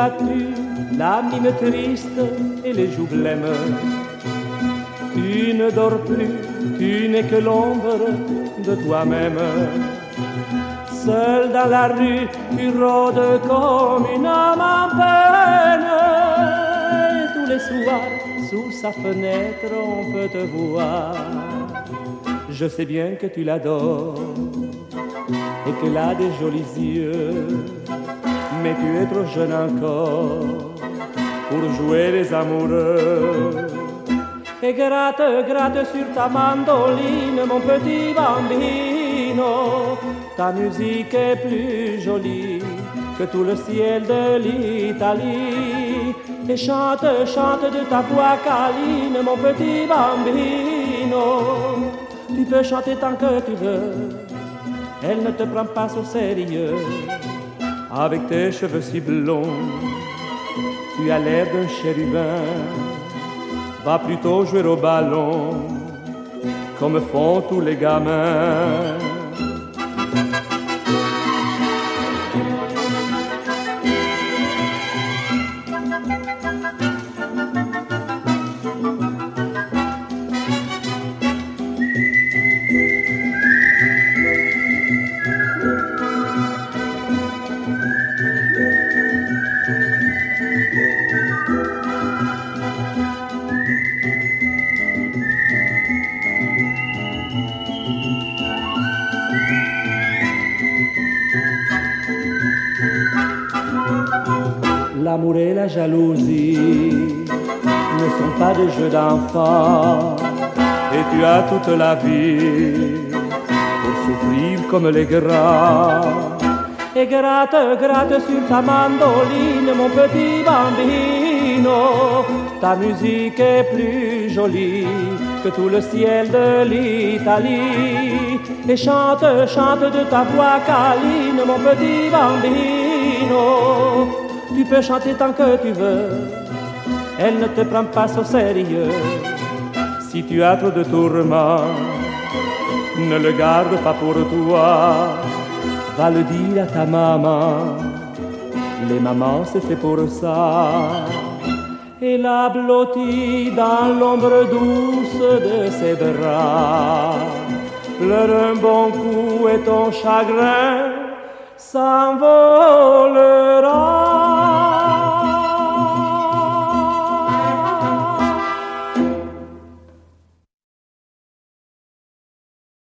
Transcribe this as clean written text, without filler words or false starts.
as-tu la mine triste et les joues blêmes? Tu ne dors plus, tu n'es que l'ombre de toi-même. Seul dans la rue, tu rôdes comme une âme en peine. Et tous les soirs, sous sa fenêtre, on peut te voir. Je sais bien que tu l'adores et qu'elle a des jolis yeux, mais tu es trop jeune encore pour jouer les amoureux. Et gratte, gratte sur ta mandoline, mon petit bambino. Ta musique est plus jolie que tout le ciel de l'Italie. Et chante, chante de ta voix câline, mon petit bambino. Tu peux chanter tant que tu veux, elle ne te prend pas au sérieux. Avec tes cheveux si blonds, tu as l'air d'un chérubin. Va plutôt jouer au ballon, comme font tous les gamins. L'amour et la jalousie ne sont pas des jeux d'enfants, et tu as toute la vie pour souffrir comme les grands. Et gratte, gratte sur ta mandoline, mon petit bambino. Ta musique est plus jolie que tout le ciel de l'Italie. Et chante, chante de ta voix câline, mon petit bambino. Tu peux chanter tant que tu veux, elle ne te prend pas au sérieux. Si tu as trop de tourments, ne le garde pas pour toi. Va le dire à ta maman, les mamans c'est fait pour ça. Et la blottit dans l'ombre douce de ses bras. Pleure un bon coup et ton chagrin s'envolera.